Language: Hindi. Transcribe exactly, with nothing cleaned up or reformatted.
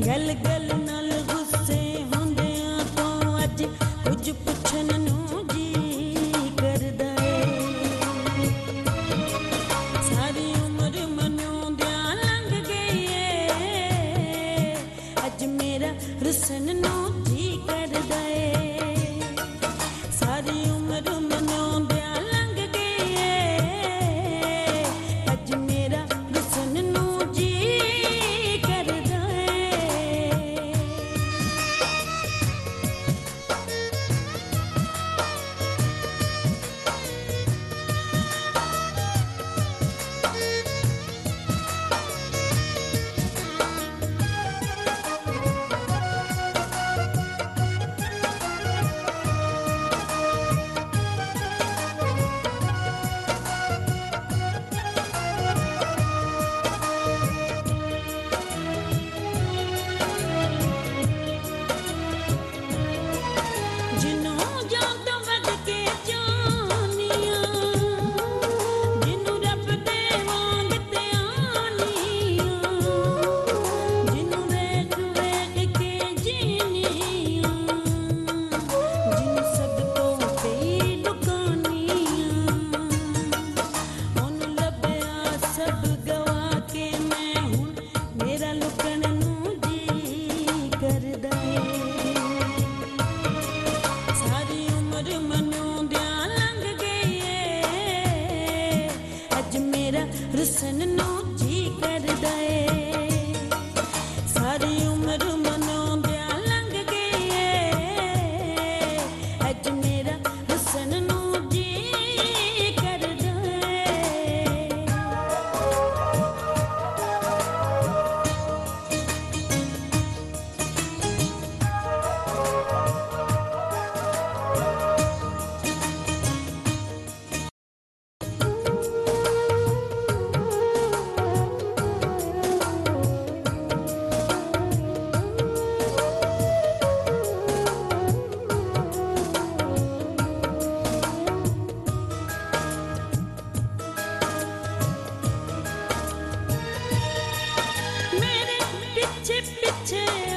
गल गल नाल गुस्से होंदियां तो अज कुछ पुछन नूं जी करदा है। सारी उम्र मनोंदियां लंघ गई है, अज मेरा रुसन नूं जी करदा है। सारी उम्र मनोंदियां लंघ गई है, अज मेरा रुसन नूं जी करदा है। जिन्हों जात वध के जानियां, जिन्हों रब दे वांग ते आनियां, जिन्हों वेख वेख के जीनियां, जिन्हों सब तो कई दुकानियां, उन्हों लभया सब गवा के मैं हुण मेरा लुकण नूं जी करदा है। सारी उम्र मनोंदियां लंघ गई है, अज मेरा रुसन नूं जी करदा है। सारी उम्र मनोंदियां लंघ गई है, अज मेरा रुसन नूं जी करदा है। मेरे पीछे पीछे